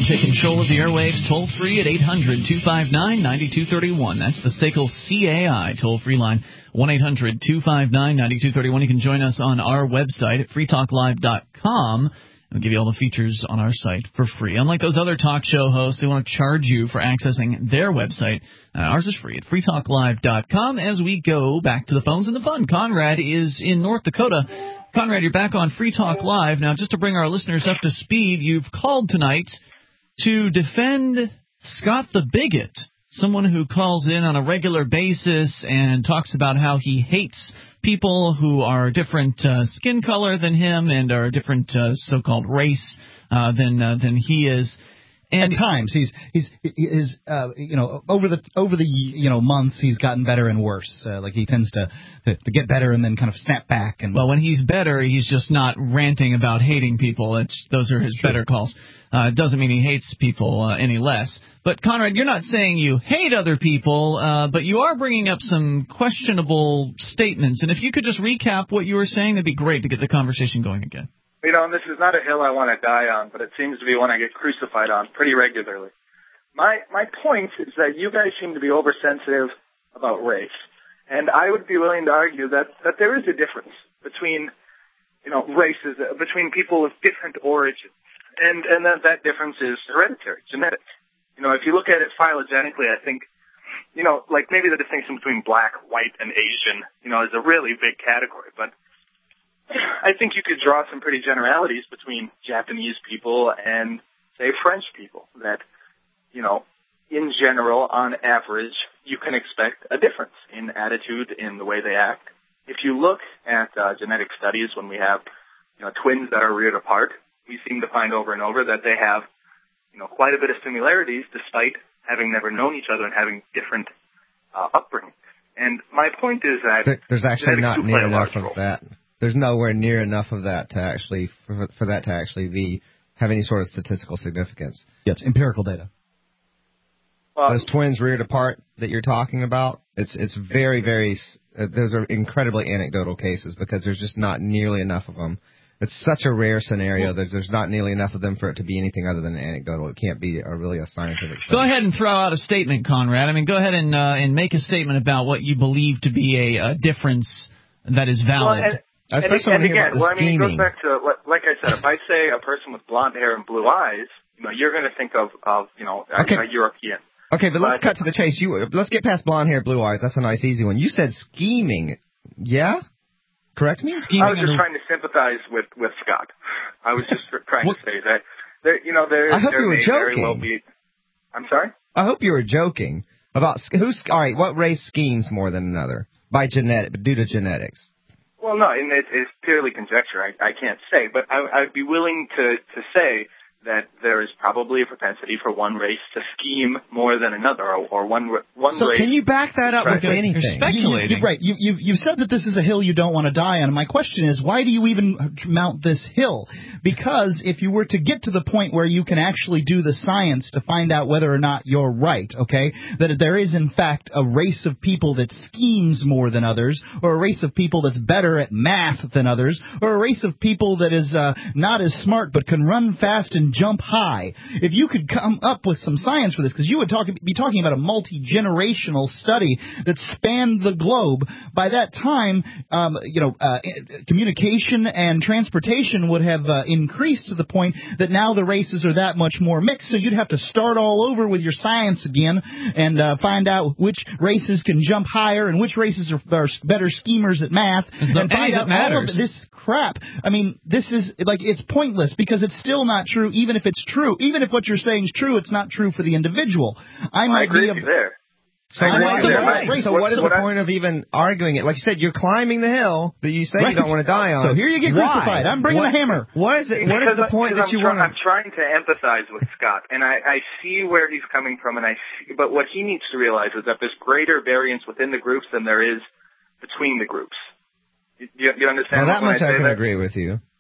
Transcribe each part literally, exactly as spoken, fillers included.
take control of the airwaves toll-free at eight hundred, two five nine, nine two three one. That's the S A C L C A I toll-free line, one eight hundred, two five nine, nine two three one. You can join us on our website at free talk live dot com. We'll give you all the features on our site for free. Unlike those other talk show hosts, they want to charge you for accessing their website. Uh, ours is free at free talk live dot com. As we go back to the phones and the fun, Conrad is in North Dakota. Conrad, you're back on Free Talk Live. Now, just to bring our listeners up to speed, you've called tonight to defend Scott the Bigot, someone who calls in on a regular basis and talks about how he hates people who are different uh, skin color than him and are a different uh, so-called race uh, than uh, than he is. And at times, he's he's is uh, you know over the over the you know months he's gotten better and worse. Uh, like he tends to, to to get better and then kind of snap back. And well, when he's better, he's just not ranting about hating people. It's those are his True. better calls. Uh, doesn't mean he hates people uh, any less. But Conrad, you're not saying you hate other people, uh, but you are bringing up some questionable statements. And if you could just recap what you were saying, that'd be great to get the conversation going again. You know, and this is not a hill I want to die on, but it seems to be one I get crucified on pretty regularly. My my point is that you guys seem to be oversensitive about race, and I would be willing to argue that, that there is a difference between, you know, races, uh, between people of different origins, and, and that that difference is hereditary, genetic. You know, if you look at it phylogenetically, I think, you know, like maybe the distinction between black, white, and Asian, you know, is a really big category, but I think you could draw some pretty generalities between Japanese people and, say, French people that, you know, in general, on average, you can expect a difference in attitude, in the way they act. If you look at uh, genetic studies when we have, you know, twins that are reared apart, we seem to find over and over that they have, you know, quite a bit of similarities despite having never known each other and having different uh, upbringing. And my point is that there, there's actually not near enough of role. that. There's nowhere near enough of that to actually for, for that to actually be have any sort of statistical significance. Yeah, it's empirical data. Well, those twins reared apart that you're talking about, it's it's very very uh, those are incredibly anecdotal cases because there's just not nearly enough of them. It's such a rare scenario. There's there's not nearly enough of them for it to be anything other than anecdotal. It can't be a, really a scientific study. Go ahead and throw out a statement, Conrad. I mean, go ahead and uh, and make a statement about what you believe to be a, a difference that is valid. Well, and, Especially and, and again, well, I mean, it scheming. goes back to, like I said, if I say a person with blonde hair and blue eyes, you know, you're going to think of, of you know, a, okay. a European. Okay, but, but let's cut to the chase. You Let's get past blonde hair, blue eyes. That's a nice, easy one. You said scheming. Yeah? Correct me? Scheming. I was just trying to sympathize with, with Scott. I was just trying to say that, there, you know, there, I hope there you were may joking. very well be... I'm sorry? I hope you were joking about who's. All right, what race schemes more than another by genetic, due to genetics? Well, no, and it, it's purely conjecture. I, I can't say, but I, I'd be willing to, to say that there is probably a propensity for one race to scheme more than another, or, or one one so race. So can you back that up with anything? You're speculating. You, you, right. You, you've, you've said that this is a hill you don't want to die on. My question is, why do you even mount this hill? Because if you were to get to the point where you can actually do the science to find out whether or not you're right, okay, that there is in fact a race of people that schemes more than others, or a race of people that's better at math than others, or a race of people that is uh, not as smart but can run fast and jump high. If you could come up with some science for this, because you would talk, be talking about a multi-generational study that spanned the globe, by that time, um, you know, uh, communication and transportation would have uh, increased to the point that now the races are that much more mixed, so you'd have to start all over with your science again and uh, find out which races can jump higher and which races are, are better schemers at math, and find out all of this crap. I mean, this is, like, it's pointless because it's still not true, even if it's true. Even if what you're saying is true, it's not true for the individual. I well, might I agree be a, with you there. So, I why, there. Right. Right. so what, what is what the I, point of even arguing it? Like you said, you're climbing the hill that you say right. you don't want to die on. So here you get Why? crucified. I'm bringing what, the hammer. What is it? What is the point that I'm you try, want to... I'm trying to empathize with Scott, and I, I see where he's coming from, and I see, but what he needs to realize is that there's greater variance within the groups than there is between the groups. You, you, you understand? Well, that when much I, I can that? agree with you.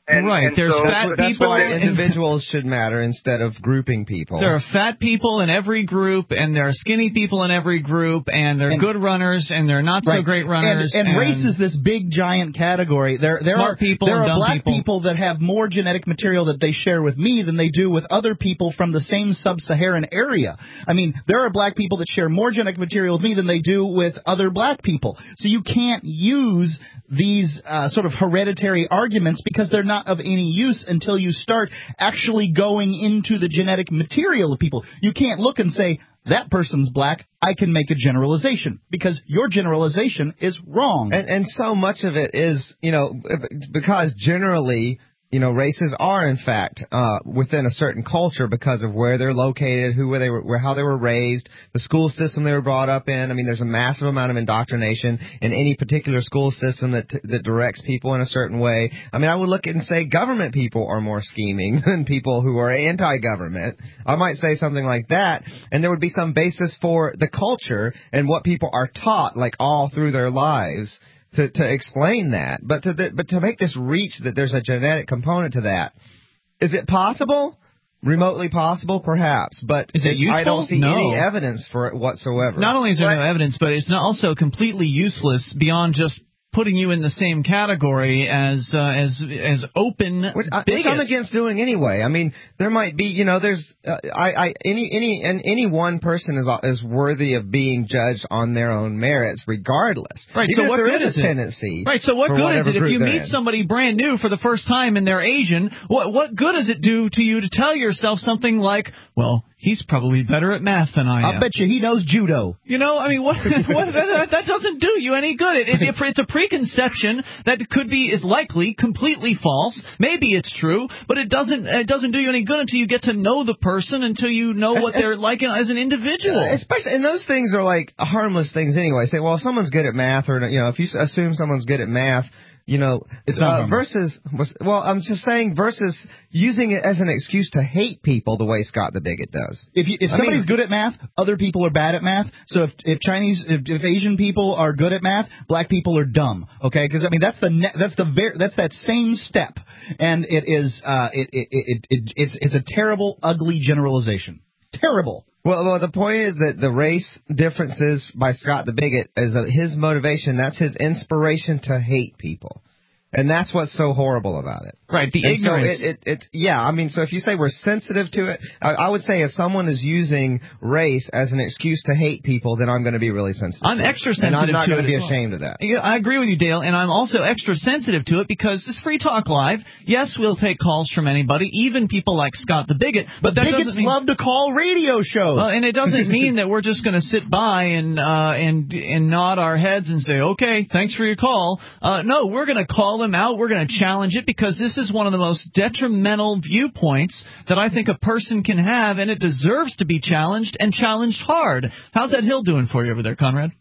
And, right. And There's so fat That's people. why and- individuals should matter instead of grouping people. There are fat people in every group, and there are skinny people in every group, and there are And- good runners, and there are not so Right. great runners. And, and, race is this big giant category. There, there Smart are people there and are dumb black people. people that have more genetic material that they share with me than they do with other people from the same sub-Saharan area. I mean, there are black people that share more genetic material with me than they do with other black people. So you can't use these uh, sort of hereditary arguments because they're not of any use until you start actually going into the genetic material of people. You can't look and say, that person's black, I can make a generalization, because your generalization is wrong. And, and so much of it is, you know, because generally, you know, races are in fact uh, within a certain culture because of where they're located, who they were, where, how they were raised, the school system they were brought up in. I mean, there's a massive amount of indoctrination in any particular school system that that directs people in a certain way. I mean, I would look at and say government people are more scheming than people who are anti-government. I might say something like that, and there would be some basis for the culture and what people are taught, like all through their lives. To, to explain that, but to the, but to make this reach that there's a genetic component to that, is it possible? Remotely possible, perhaps, but Is it useful? I don't see No. any evidence for it whatsoever. Not only is there Right. no evidence, but it's not also completely useless beyond just putting you in the same category as uh, as as open Which, I, bigots. which I'm against doing anyway. I mean, there might be, you know, there's, uh, I, I, any, any, and any one person is is worthy of being judged on their own merits, regardless. Right. Even So if what there good is is a it? tendency. Right. So what for good is whatever it if group you they're meet in. somebody brand new for the first time and they're Asian? What what good does it do to you to tell yourself something like, well, he's probably better at math than I am? I bet you he knows judo. You know, I mean, what, what that, that doesn't do you any good. It, it, it's a preconception that could be, is likely completely false. Maybe it's true, but it doesn't it doesn't do you any good until you get to know the person, until you know what Es- they're like as an individual. Especially, and those things are like harmless things anyway. Say, well, if someone's good at math, or, you know, if you assume someone's good at math, you know, It's not uh, versus, well, I'm just saying versus using it as an excuse to hate people the way Scott the Bigot does. If you, if I somebody's mean- good at math, other people are bad at math. So if if Chinese, if, if Asian people are good at math, black people are dumb. Okay, because I mean that's the ne- that's the ver- that's that same step, and it is uh it it, it it it's it's a terrible, ugly generalization. Terrible. Well, well, the point is that the race differences by Scott the Bigot is uh, his motivation. That's his inspiration to hate people. And that's what's so horrible about it. Right, the And ignorance. So it, it, it, yeah, I mean, so if you say we're sensitive to it, I, I would say if someone is using race as an excuse to hate people, then I'm going to be really sensitive. I'm to it. extra And I'm sensitive not to going it to be as well. ashamed of that. Yeah, I agree with you, Dale, and I'm also extra sensitive to it because this Free Talk Live, yes, we'll take calls from anybody, even people like Scott the Bigot, but that Bigots doesn't mean... love to call radio shows. Well, and it doesn't mean that we're just going to sit by and uh, and and nod our heads and say, okay, thanks for your call. Uh, no, we're going to call them out. We're going to challenge it because this is one of the most detrimental viewpoints that I think a person can have, and it deserves to be challenged and challenged hard. How's that hill doing for you over there, Conrad?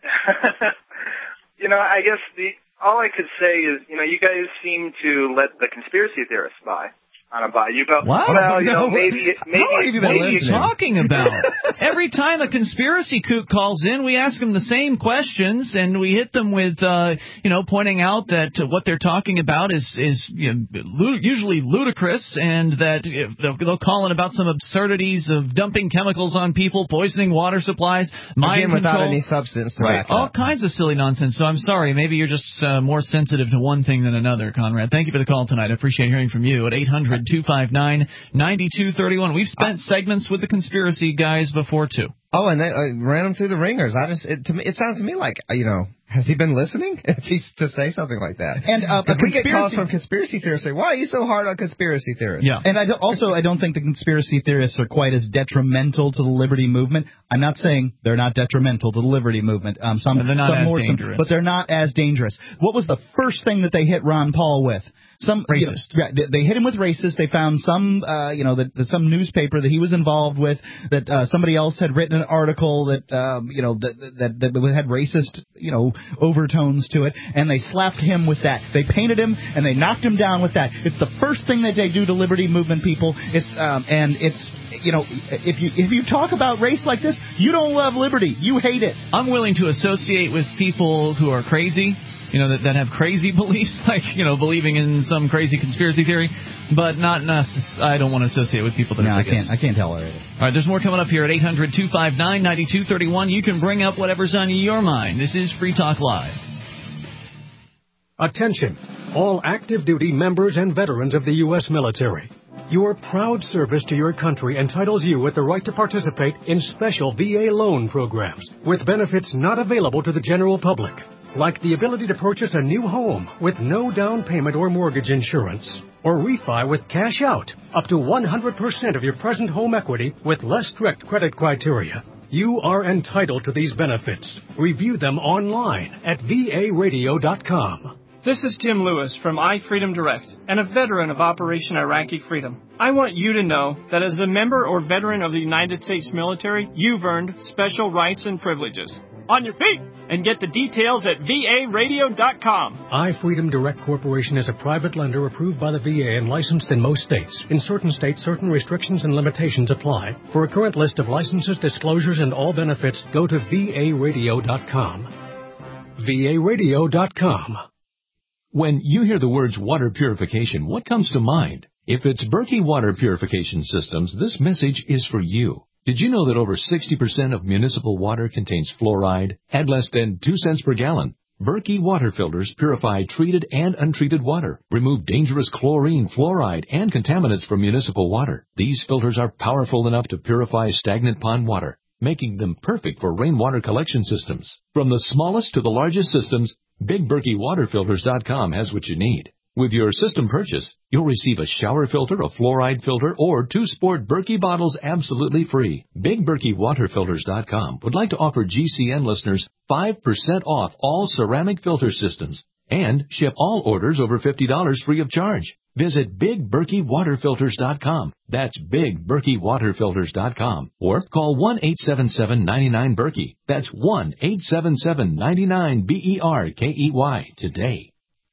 You know, I guess the all I could say is, you know, you guys seem to let the conspiracy theorists by on a bayou. But What? well, you know, No. maybe maybe How long have you been What are you listening? talking about? Every time a conspiracy kook calls in, we ask them the same questions, and we hit them with, uh, you know, pointing out that uh, what they're talking about is is you know, lu- usually ludicrous, and that uh, they'll, they'll call in about some absurdities of dumping chemicals on people, poisoning water supplies, mind Again, without control. any substance to Right, back it all up. kinds of silly nonsense. So I'm sorry, maybe you're just uh, more sensitive to one thing than another, Conrad. Thank you for the call tonight. I appreciate hearing from you at eight hundred two five nine nine two three one. We've spent segments with the conspiracy guys before too. Oh, and they uh, ran him through the ringers. I just, it, to me, it sounds to me like, you know, has he been listening? If he's to say something like that. And uh, a Because we get calls conspiracy- from conspiracy theorists say, why are you so hard on conspiracy theorists? Yeah. And I don't, also, I don't think the conspiracy theorists are quite as detrimental to the liberty movement. I'm not saying they're not detrimental to the liberty movement. Um, some, But they're not some as more, some- dangerous. but they're not as dangerous. What was the first thing that they hit Ron Paul with? Some Racist. You know, yeah, they, they hit him with racist. They found some, uh, you know, that, that some newspaper that he was involved with, that uh, somebody else had written an article that, um, you know, that, that that had racist, you know, overtones to it, and they slapped him with that. They painted him and they knocked him down with that. It's the first thing that they do to liberty movement people. It's um, and it's, you know, if you if you talk about race like this, you don't love liberty. You hate it. I'm willing to associate with people who are crazy you know, that, that have crazy beliefs, like, you know, believing in some crazy conspiracy theory, but not necess- I don't want to associate with people that no, are I can't, I can't tolerate it. All right, there's more coming up here at eight hundred two five nine nine two three one. You can bring up whatever's on your mind. This is Free Talk Live. Attention, all active duty members and veterans of the U S military. Your proud service to your country entitles you with the right to participate in special V A loan programs with benefits not available to the general public, like the ability to purchase a new home with no down payment or mortgage insurance, or refi with cash out up to one hundred percent of your present home equity with less strict credit criteria. You are entitled to these benefits. Review them online at V A radio dot com. This is Tim Lewis from iFreedom Direct and a veteran of Operation Iraqi Freedom. I want you to know that as a member or veteran of the United States military, you've earned special rights and privileges. On your feet! And get the details at V A radio dot com. iFreedom Direct Corporation is a private lender approved by the V A and licensed in most states. In certain states, certain restrictions and limitations apply. For a current list of licenses, disclosures, and all benefits, go to V A radio dot com. V A radio dot com. When you hear the words water purification, what comes to mind? If it's Berkey Water Purification Systems, this message is for you. Did you know that over sixty percent of municipal water contains fluoride at less than two cents per gallon? Berkey water filters purify treated and untreated water, remove dangerous chlorine, fluoride, and contaminants from municipal water. These filters are powerful enough to purify stagnant pond water, making them perfect for rainwater collection systems. From the smallest to the largest systems, Big Berkey Water Filters dot com has what you need. With your system purchase, you'll receive a shower filter, a fluoride filter, or two sport Berkey bottles absolutely free. Big Berkey Water Filters dot com would like to offer G C N listeners five percent off all ceramic filter systems and ship all orders over fifty dollars free of charge. Visit Big Berkey Water Filters dot com. That's Big Berkey Water Filters dot com. Or call one eight seven seven, nine nine, Berkey. That's one eight seven seven, nine nine, B E R K E Y today.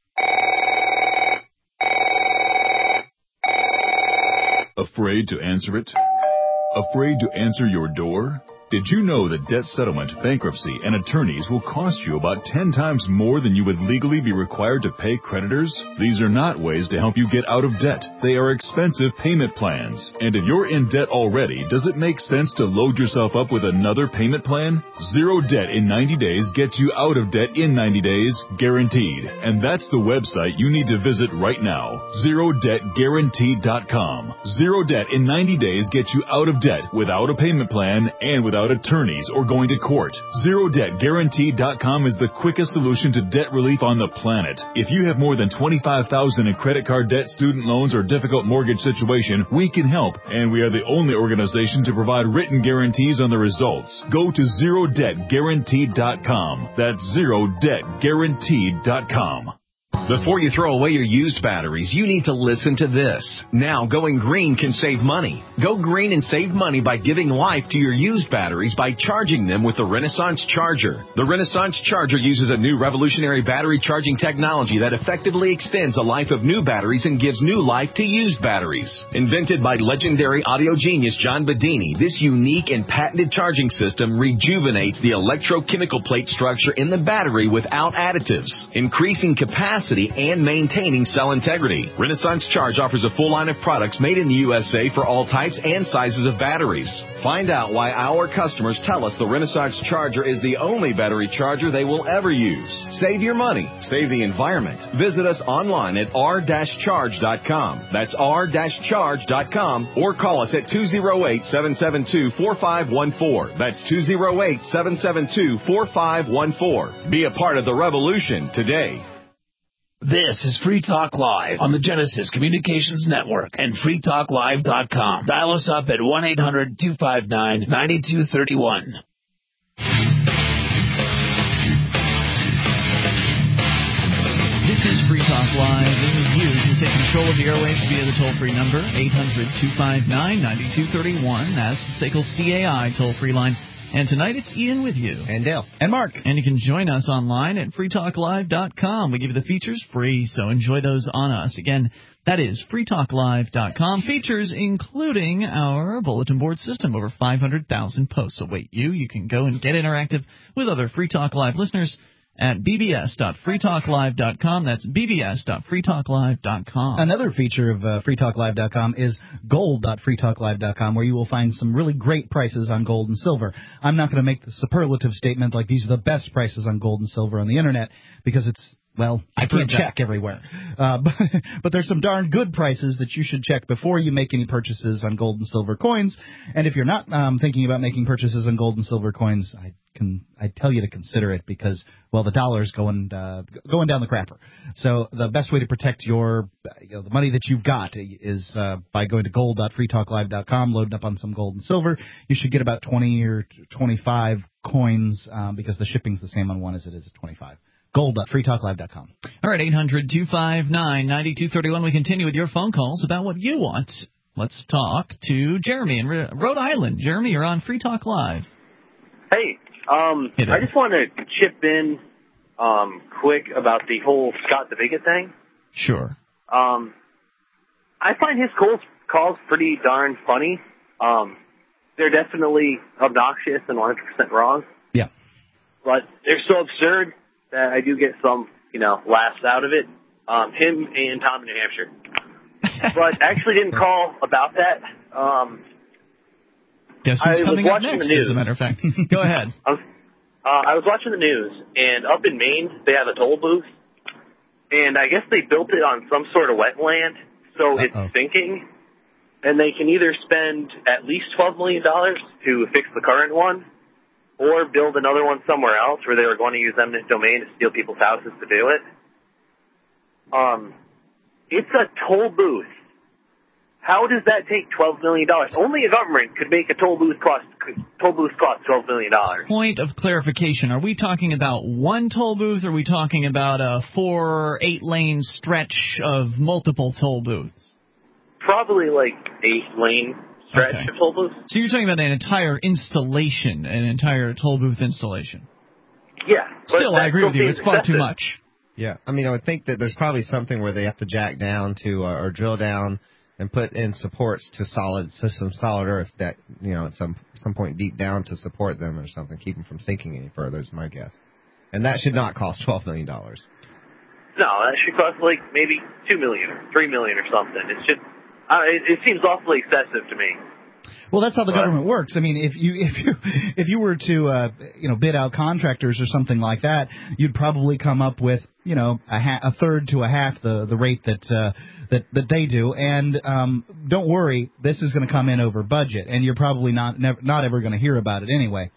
Afraid to answer it? Afraid to answer your door? Did you know that debt settlement, bankruptcy, and attorneys will cost you about ten times more than you would legally be required to pay creditors? These are not ways to help you get out of debt. They are expensive payment plans. And if you're in debt already, does it make sense to load yourself up with another payment plan? Zero debt in ninety days gets you out of debt in ninety days, guaranteed. And that's the website you need to visit right now, zero debt guaranteed dot com. Zero debt in ninety days gets you out of debt without a payment plan and without attorneys or going to court. zero debt guaranteed dot com is the quickest solution to debt relief on the planet. If you have more than twenty-five thousand dollars in credit card debt, student loans, or difficult mortgage situation, we can help, and we are the only organization to provide written guarantees on the results. Go to zero debt guaranteed dot com. That's zero debt guaranteed dot com. Before you throw away your used batteries, you need to listen to this. Now, going green can save money. Go green and save money by giving life to your used batteries by charging them with the Renaissance Charger. The Renaissance Charger uses a new revolutionary battery charging technology that effectively extends the life of new batteries and gives new life to used batteries. Invented by legendary audio genius John Bedini, this unique and patented charging system rejuvenates the electrochemical plate structure in the battery without additives, increasing capacity and maintaining cell integrity. Renaissance Charge offers a full line of products made in the U S A for all types and sizes of batteries. Find out why our customers tell us the Renaissance Charger is the only battery charger they will ever use. Save your money. Save the environment. Visit us online at r dash charge dot com. That's r dash charge dot com, or call us at two oh eight, seven seven two, four five one four. That's two oh eight, seven seven two, four five one four. Be a part of the revolution today. This is Free Talk Live on the Genesis Communications Network and free talk live dot com. Dial us up at one eight hundred, two five nine, nine two three one. This is Free Talk Live. You can take control of the airwaves via the toll-free number, eight hundred, two five nine, nine two three one. That's the SACL C A I toll-free line. And tonight it's Ian with you. And Dale. And Mark. And you can join us online at free talk live dot com. We give you the features free, so enjoy those on us. Again, that is free talk live dot com. Features including our bulletin board system. Over five hundred thousand posts await you. You can go and get interactive with other Free Talk Live listeners at b b s dot free talk live dot com. That's b b s dot free talk live dot com. Another feature of uh, free talk live dot com is gold dot free talk live dot com, where you will find some really great prices on gold and silver. I'm not going to make the superlative statement like these are the best prices on gold and silver on the Internet, because it's, well, I can't check everywhere. Uh, but, but there's some darn good prices that you should check before you make any purchases on gold and silver coins. And if you're not um, thinking about making purchases on gold and silver coins, I can I tell you to consider it, because, well, the dollar's going uh, going down the crapper. So the best way to protect your you know, the money that you've got is uh, by going to gold dot free talk live dot com, loading up on some gold and silver. You should get about twenty or twenty-five coins um, because the shipping's the same on one as it is at twenty-five. gold dot free talk live dot com. All right, eight hundred two five nine nine two three one. We continue with your phone calls about what you want. Let's talk to Jeremy in Rhode Island. Jeremy, you're on Free Talk Live. Hey, um, I just want to chip in um, quick about the whole Scott the Bigot thing. Sure. Um, I find his calls, calls pretty darn funny. Um, they're definitely obnoxious and one hundred percent wrong. Yeah. But they're so absurd that I do get some, you know, laughs out of it. Um, him and Tom in New Hampshire. But I actually didn't call about that. Um, Guess who's I coming was up watching next, the news. as a matter of fact. Go ahead. I was, uh, I was watching the news, and up in Maine, they have a toll booth. And I guess they built it on some sort of wetland, so Uh-oh. it's sinking. And they can either spend at least twelve million dollars to fix the current one, or build another one somewhere else where they were going to use eminent domain to steal people's houses to do it. Um, it's a toll booth. How does that take twelve million dollars? Only a government could make a toll booth cost toll booth cost twelve million dollars. Point of clarification: are we talking about one toll booth, or are we talking about a four, eight-lane stretch of multiple toll booths? Probably like eight-lane stretch okay. of toll booths. So you're talking about an entire installation, an entire toll booth installation. Yeah. Still, I agree with you. It's far excessive. too much. Yeah, I mean, I would think that there's probably something where they have to jack down to uh, or drill down and put in supports to solid, so some solid earth that, you know, at some some point deep down to support them or something, keep them from sinking any further, is my guess. And that should not cost twelve million dollars. No, that should cost like maybe two million dollars or three million dollars or something. It's just, uh, it, it seems awfully excessive to me. Well, that's how the government works. I mean, if you if you if you were to uh, you know bid out contractors or something like that, you'd probably come up with you know a, ha- a third to a half the the rate that uh, that that they do. And um, don't worry, this is going to come in over budget, and you're probably not never, not ever going to hear about it anyway.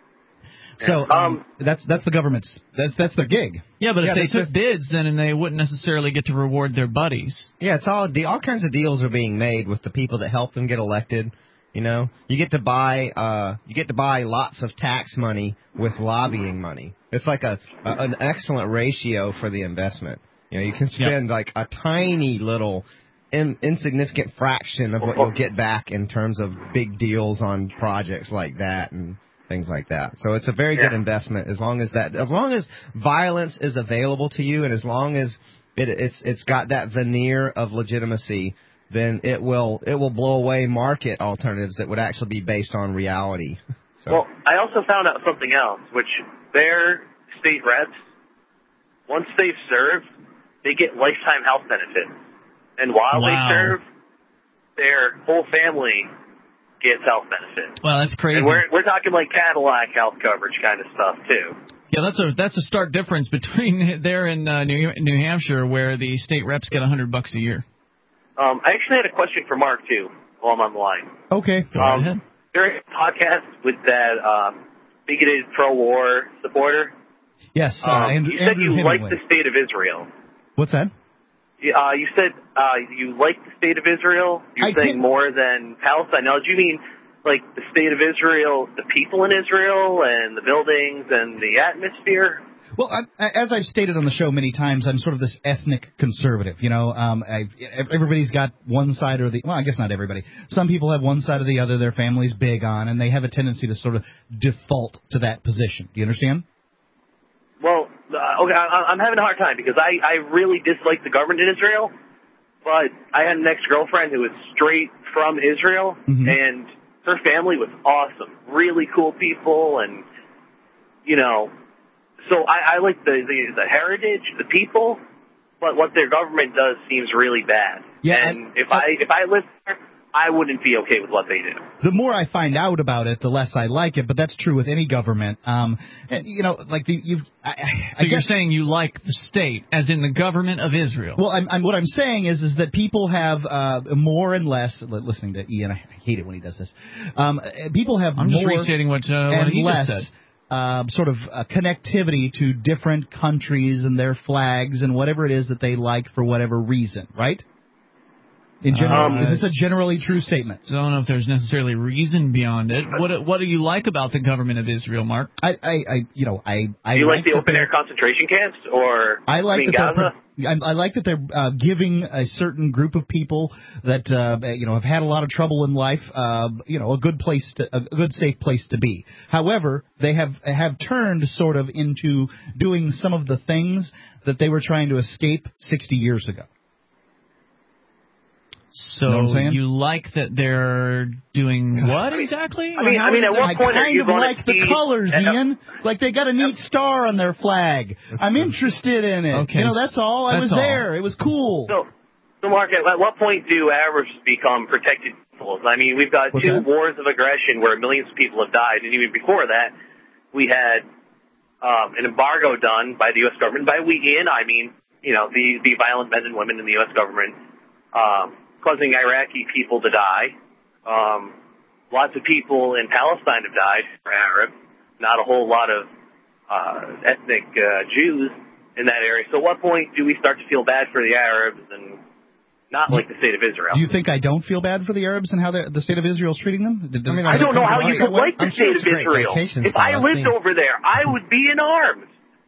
So um, um, that's that's the government's that's that's their gig. Yeah, but yeah, if they took just, bids, then and they wouldn't necessarily get to reward their buddies. Yeah, it's all all kinds of deals are being made with the people that help them get elected. You know, you get to buy uh, you get to buy lots of tax money with lobbying money. It's like a, a an excellent ratio for the investment. You know, you can spend yep. like a tiny little in, insignificant fraction of what you'll get back in terms of big deals on projects like that and things like that. So it's a very yeah. good investment as long as that as long as violence is available to you and as long as it, it's it's got that veneer of legitimacy. Then it will it will blow away market alternatives that would actually be based on reality. So. Well, I also found out something else, which their state reps, once they've served, they get lifetime health benefits. And while wow. they serve, their whole family gets health benefits. Well, that's crazy. And we're we're talking like Cadillac health coverage kind of stuff too. Yeah, that's a that's a stark difference between there and uh, New New Hampshire, where the state reps get a hundred bucks a year. Um, I actually had a question for Mark, too, while I'm on the line. Okay. Go um, ahead. During a podcast with that um, bigoted pro-war supporter, yes, uh, um, Andrew, you said Andrew you Hemingway. liked the state of Israel. What's that? Uh, you said uh, you liked the state of Israel. You're I saying can't... more than Palestine. Now, do you mean like the state of Israel, the people in Israel, and the buildings and the atmosphere? Well, I, as I've stated on the show many times, I'm sort of this ethnic conservative. You know, um, I, everybody's got one side or the – well, I guess not everybody. Some people have one side or the other their family's big on, and they have a tendency to sort of default to that position. Do you understand? Well, uh, okay, I, I'm having a hard time because I, I really dislike the government in Israel, but I had an ex-girlfriend who was straight from Israel, mm-hmm. and her family was awesome, really cool people, and, you know – so I, I like the, the the heritage, the people, but what their government does seems really bad. Yeah, and I, if I if I lived there, I wouldn't be okay with what they do. The more I find out about it, the less I like it. But that's true with any government. Um, and, you know, like the, you've. I, I so guess, you're saying you like the state, as in the government of Israel? Well, I'm, I'm, what I'm saying is, is that people have uh, more and less. Listening to Ian, I hate it when he does this. Um, people have I'm more just restating what, uh, what and he less. just said. Uh, sort of uh, connectivity to different countries and their flags and whatever it is that they like for whatever reason, right? In general, um, is this a generally true statement? So I don't know if there's necessarily reason beyond it. What What do you like about the government of Israel, Mark? I, I, I you know, I, I do you like, like the open air concentration camps, or I like I mean, that Gaza? they're, I, I like that they're uh, giving a certain group of people that uh, you know have had a lot of trouble in life, uh, you know, a good place to, a good safe place to be. However, they have have turned sort of into doing some of the things that they were trying to escape sixty years ago. So you, know what I'm saying? you like that they're doing what exactly? I mean, I mean, at what point I are kind you of going like to the see, colors, Ian. Like they got a neat star on their flag. I'm interested in it. Okay, you know, that's all. I that's was all. there. It was cool. So, so Mark, at, at what point do Arabs become protected peoples? I mean, we've got What's two that? wars of aggression where millions of people have died, and even before that, we had um, an embargo done by the U S government. By we, Ian, I mean, you know, the, the violent men and women in the U S government, um, causing Iraqi people to die. Um, lots of people in Palestine have died for Arab. Not a whole lot of uh, ethnic uh, Jews in that area. So at what point do we start to feel bad for the Arabs and not like the state of Israel? Do you think I don't feel bad for the Arabs and how the state of Israel is treating them? Did, I, mean, I don't know how you could like the I'm state sure of Israel. If I lived over there, I would be in arms.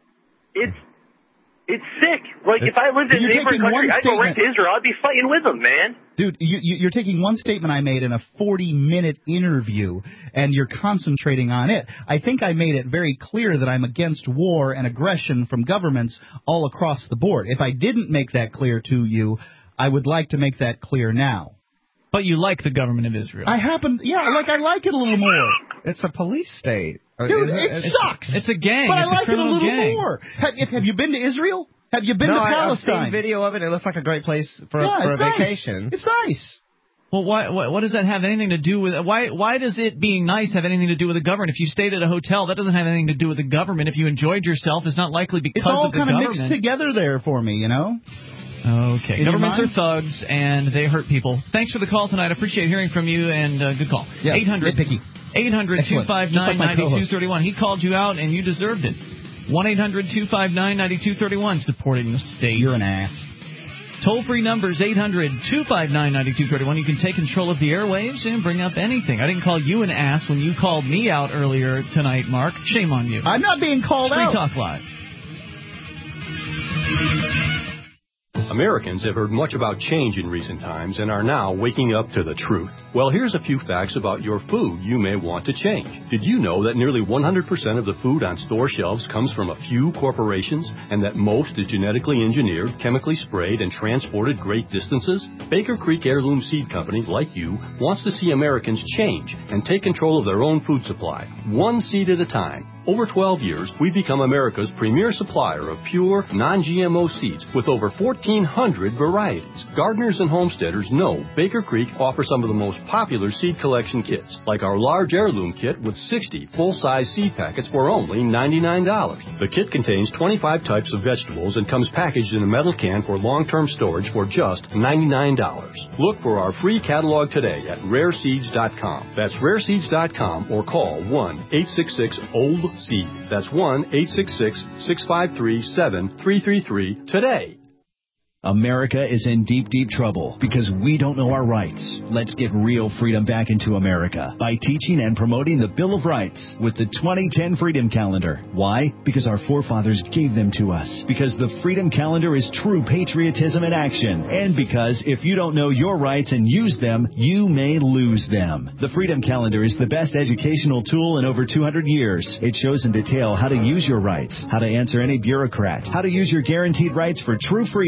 It's It's sick. Like, it's, if I lived in a neighboring country, I'd go right to Israel. I'd be fighting with them, man. Dude, you, you, you're taking one statement I made in a forty-minute interview, and you're concentrating on it. I think I made it very clear that I'm against war and aggression from governments all across the board. If I didn't make that clear to you, I would like to make that clear now. But you like the government of Israel. I happen, yeah, like I like it a little more. It's a police state. Dude, it, it it's, sucks. It's a gang. But it's I like a it a little gang. more. Have, have you been to Israel? Have you been no, to I, Palestine? I've seen video of it. It looks like a great place for, yeah, a, for a nice. vacation. It's nice. Well, why, why, what does that have anything to do with why? Why does it being nice have anything to do with the government? If you stayed at a hotel, that doesn't have anything to do with the government. If you enjoyed yourself, it's not likely because it's all of the kind government. of mixed together there for me, you know. Okay. In Governments are thugs, and they hurt people. Thanks for the call tonight. I appreciate hearing from you, and uh, good call. Yeah, eight hundred nitpicky. eight hundred two five nine nine two three one. He called you out, and you deserved it. one eight hundred two five nine nine two three one, supporting the state. You're an ass. Toll-free numbers, eight hundred two five nine nine two three one. You can take control of the airwaves and bring up anything. I didn't call you an ass when you called me out earlier tonight, Mark. Shame on you. I'm not being called Free out. Talk Live. Americans have heard much about change in recent times and are now waking up to the truth. Well, here's a few facts about your food you may want to change. Did you know that nearly one hundred percent of the food on store shelves comes from a few corporations and that most is genetically engineered, chemically sprayed, and transported great distances? Baker Creek Heirloom Seed Company, like you, wants to see Americans change and take control of their own food supply, one seed at a time. Over twelve years, we've become America's premier supplier of pure, non-G M O seeds with over fourteen hundred varieties. Gardeners and homesteaders know Baker Creek offers some of the most popular seed collection kits, like our large heirloom kit with sixty full-size seed packets for only ninety-nine dollars. The kit contains twenty-five types of vegetables and comes packaged in a metal can for long-term storage for just ninety-nine dollars. Look for our free catalog today at rare seeds dot com. That's rare seeds dot com or call one eight six six old seeds. That's one eight six six six five three seven three three three today. America is in deep, deep trouble because we don't know our rights. Let's get real freedom back into America by teaching and promoting the Bill of Rights with the twenty ten Freedom Calendar. Why? Because our forefathers gave them to us. Because the Freedom Calendar is true patriotism in action. And because if you don't know your rights and use them, you may lose them. The Freedom Calendar is the best educational tool in over two hundred years. It shows in detail how to use your rights, how to answer any bureaucrat, how to use your guaranteed rights for true freedom. The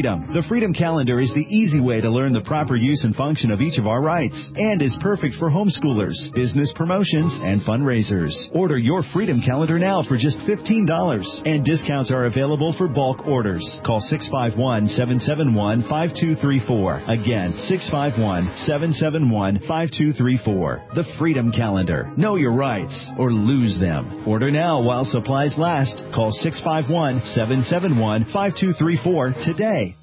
Freedom Calendar is the easy way to learn the proper use and function of each of our rights and is perfect for homeschoolers, business promotions, and fundraisers. Order your Freedom Calendar now for just fifteen dollars, and discounts are available for bulk orders. Call six five one, seven seven one, five two three four. Again, six five one, seven seven one, five two three four. The Freedom Calendar. Know your rights or lose them. Order now while supplies last. Call six five one, seven seven one, five two three four today.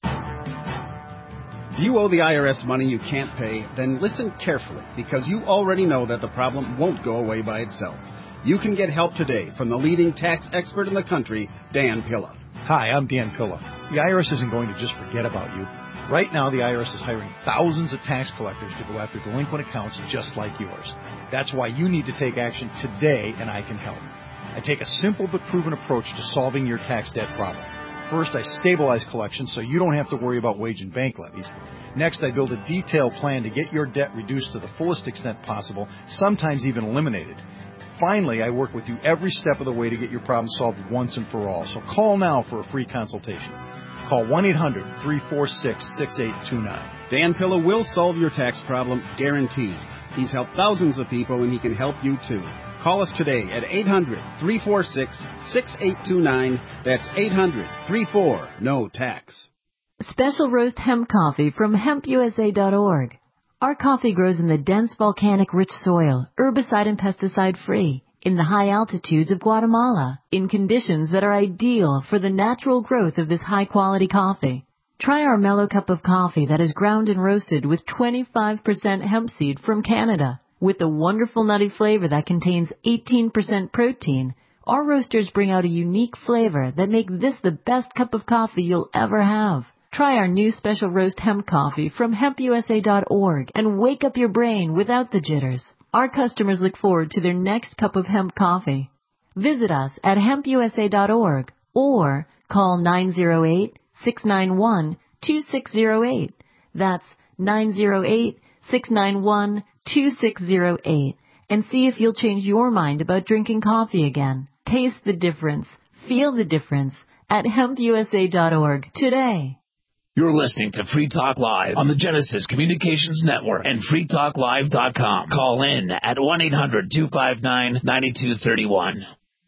If you owe the I R S money you can't pay, then listen carefully, because you already know that the problem won't go away by itself. You can get help today from the leading tax expert in the country, Dan Pilla. Hi, I'm Dan Pilla. The I R S isn't going to just forget about you. Right now, the I R S is hiring thousands of tax collectors to go after delinquent accounts just like yours. That's why you need to take action today, and I can help. I take a simple but proven approach to solving your tax debt problem. First, I stabilize collections so you don't have to worry about wage and bank levies. Next, I build a detailed plan to get your debt reduced to the fullest extent possible, sometimes even eliminated. Finally, I work with you every step of the way to get your problem solved once and for all. So call now for a free consultation. Call one eight hundred, three four six, six eight two nine. Dan Pilla will solve your tax problem, guaranteed. He's helped thousands of people, and he can help you too. Call us today at eight hundred, three four six, six eight two nine. That's eight hundred, three four, no tax. Special roast hemp coffee from hemp U S A dot org. Our coffee grows in the dense volcanic rich soil, herbicide and pesticide free, in the high altitudes of Guatemala, in conditions that are ideal for the natural growth of this high quality coffee. Try our mellow cup of coffee that is ground and roasted with twenty-five percent hemp seed from Canada. With a wonderful nutty flavor that contains eighteen percent protein, our roasters bring out a unique flavor that make this the best cup of coffee you'll ever have. Try our new special roast hemp coffee from hemp U S A dot org and wake up your brain without the jitters. Our customers look forward to their next cup of hemp coffee. Visit us at hemp U S A dot org or call nine zero eight, six nine one, two six zero eight. That's nine zero eight, six nine one, two six zero eight and see if you'll change your mind about drinking coffee again. Taste the difference. Feel the difference at hemp U S A dot org today. You're listening to Free Talk Live on the Genesis Communications Network and free talk live dot com. Call in at one eight hundred, two five nine, nine two three one.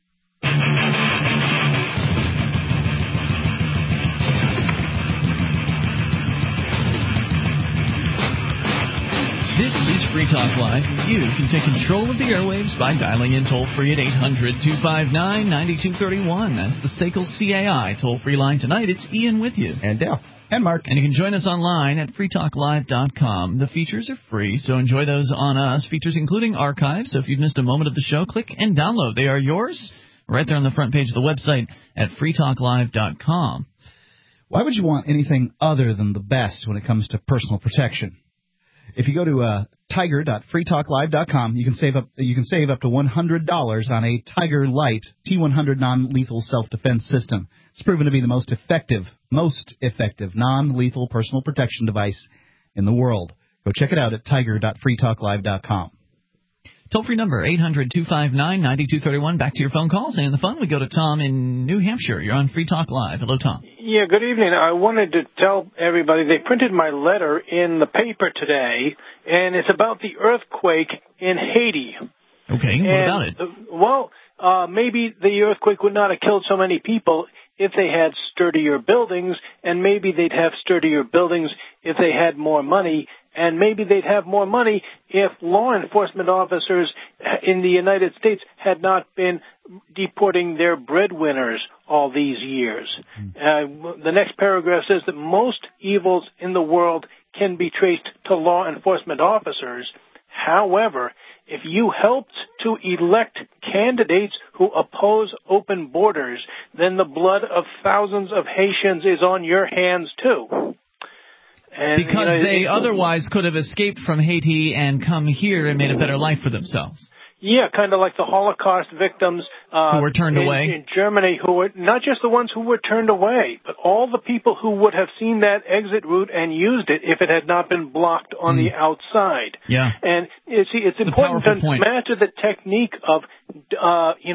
This is Free Talk Live. You can take control of the airwaves by dialing in toll-free at eight hundred, two five nine, nine two three one. That's the S A C L C A I toll-free line tonight. It's Ian with you. And Dale. And Mark. And you can join us online at free talk live dot com. The features are free, so enjoy those on us. Features including archives, so if you've missed a moment of the show, click and download. They are yours right there on the front page of the website at free talk live dot com. Why would you want anything other than the best when it comes to personal protection? If you go to uh, tiger dot free talk live dot com, you can save up you can save up to one hundred dollars on a Tiger Light T one hundred non-lethal self-defense system. It's proven to be the most effective, most effective non-lethal personal protection device in the world. Go check it out at tiger dot free talk live dot com. Toll-free number, eight hundred, two five nine, nine two three one. Back to your phone calls. And in the phone, we go to Tom in New Hampshire. You're on Free Talk Live. Hello, Tom. Yeah, good evening. I wanted to tell everybody they printed my letter in the paper today, and it's about the earthquake in Haiti. Okay, and, what about it? Uh, well, uh, maybe the earthquake would not have killed so many people if they had sturdier buildings, and maybe they'd have sturdier buildings if they had more money, and maybe they'd have more money if law enforcement officers in the United States had not been deporting their breadwinners all these years. Uh, the next paragraph says that most evils in the world can be traced to law enforcement officers. However, if you helped to elect candidates who oppose open borders, then the blood of thousands of Haitians is on your hands too. And, because you know, they it, otherwise could have escaped from Haiti and come here and made a better life for themselves. Yeah, kind of like the Holocaust victims uh, who were turned in, away in Germany, who were not just the ones who were turned away, but all the people who would have seen that exit route and used it if it had not been blocked on mm. the outside. Yeah, and you see, it's, it's important to point. master the technique of, uh, you know,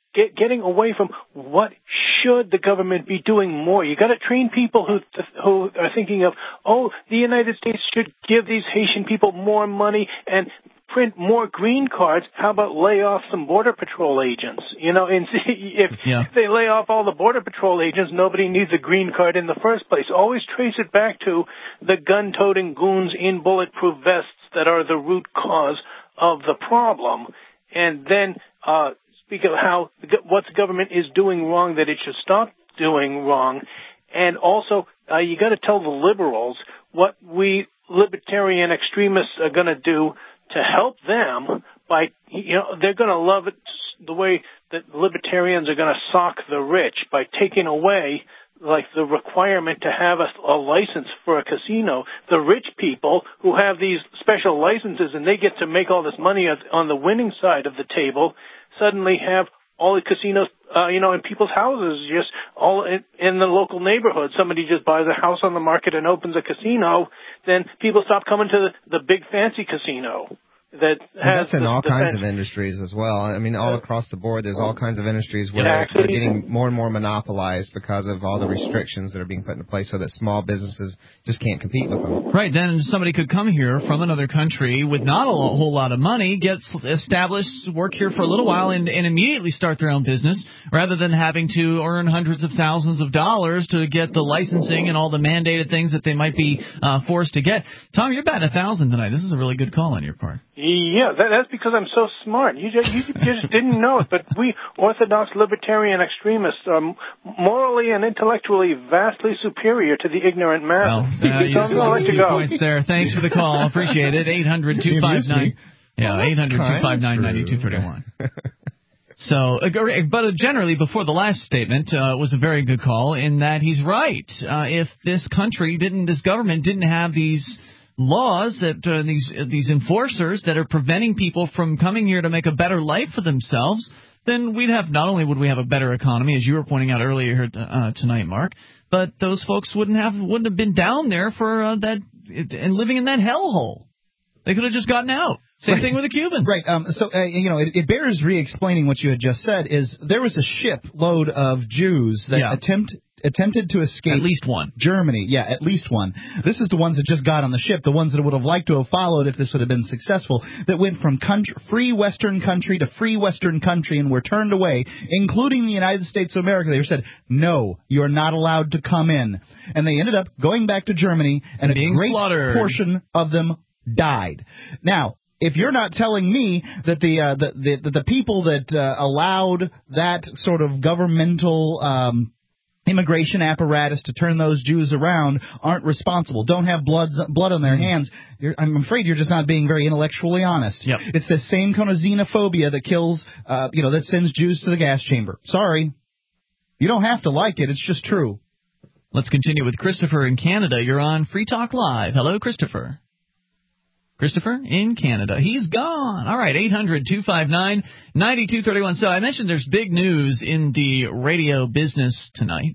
get, getting away from what should the government be doing more. You got to train people who who are thinking of, oh, the United States should give these Haitian people more money and print more green cards. How about lay off some Border Patrol agents? You know, and if, yeah. if they lay off all the Border Patrol agents, nobody needs a green card in the first place. Always trace it back to the gun-toting goons in bulletproof vests that are the root cause of the problem. And then uh, speak of how what the government is doing wrong that it should stop doing wrong. And also, uh, you got to tell the liberals what we libertarian extremists are going to do to help them by, you know, they're going to love it the way that libertarians are going to sock the rich by taking away, like, the requirement to have a, a license for a casino. The rich people who have these special licenses and they get to make all this money on the winning side of the table suddenly have all the casinos, uh, you know, in people's houses, just all in, in the local neighborhood. Somebody just buys a house on the market and opens a casino, then people stop coming to the, the big fancy casino. That has that's in the, all the kinds fancy. of industries as well. I mean, all across the board, there's all kinds of industries where Exactly. they're getting more and more monopolized because of all the restrictions that are being put into place so that small businesses just can't compete with them. Right, then somebody could come here from another country with not a whole lot of money, get established, work here for a little while, and, and immediately start their own business, rather than having to earn hundreds of thousands of dollars to get the licensing and all the mandated things that they might be uh, forced to get. Tom, you're batting a thousand tonight. This is a really good call on your part. Yeah, that, that's because I'm so smart. You just, you just didn't know it, but we orthodox libertarian extremists are morally and intellectually vastly superior to the ignorant masses. Well, uh, you don't know let you go. Points there. Thanks for the call. Appreciate it. eight hundred two five nine Yeah, eight hundred two five nine nine two three one So, but generally, before the last statement, uh, was a very good call in that he's right. Uh, if this country didn't, this government didn't have these laws that uh, these uh, these enforcers that are preventing people from coming here to make a better life for themselves, then we'd have not only would we have a better economy, as you were pointing out earlier here uh, tonight, Mark, but those folks wouldn't have wouldn't have been down there for uh, that and living in that hellhole. They could have just gotten out. Same right. thing with the Cubans. Right. Um, so, uh, you know, it, it bears re-explaining what you had just said. Is there was a ship load of Jews that yeah. attempt. attempted to escape. At least one. Germany, yeah, at least one. This is the ones that just got on the ship, the ones that would have liked to have followed if this would have been successful, that went from country, free Western country to free Western country and were turned away, including the United States of America. They were said, no, you're not allowed to come in. And they ended up going back to Germany, and Being a great slaughtered. portion of them died. Now, if you're not telling me that the uh, the, the, the people that uh, allowed that sort of governmental um immigration apparatus to turn those Jews around aren't responsible, don't have blood blood on their hands, you're, I'm afraid you're just not being very intellectually honest. Yep. It's the same kind of xenophobia that kills, uh, you know, that sends Jews to the gas chamber. Sorry. You don't have to like it. It's just true. Let's continue with Christopher in Canada. You're on Free Talk Live. Hello, Christopher. Christopher in Canada. He's gone. All right, eight hundred two five nine nine two three one So I mentioned there's big news in the radio business tonight,